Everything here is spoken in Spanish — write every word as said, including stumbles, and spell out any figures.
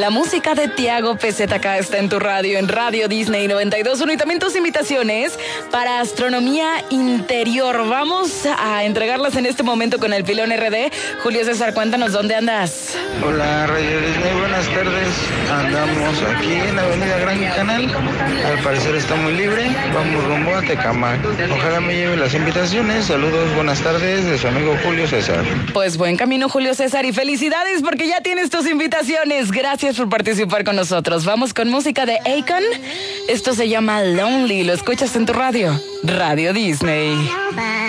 La música de Tiago P Z K está en tu radio, en Radio Disney noventa y dos punto uno. Y también tus invitaciones para astronomía interior. Vamos a entregarlas en este momento con el Pilón R D. Julio César, cuéntanos dónde andas. Hola, Radio Disney, buenas tardes. Andamos aquí en la avenida Gran Canal. Al parecer está muy libre. Vamos rumbo a Tecamac. Ojalá me lleve las invitaciones. Saludos, buenas tardes de su amigo Julio César. Pues buen camino, Julio César, y felicidades porque ya tienes tus invitaciones. Gracias por participar con nosotros. Vamos con música de Akon. Esto se llama Lonely. Lo escuchas en tu radio, Radio Disney.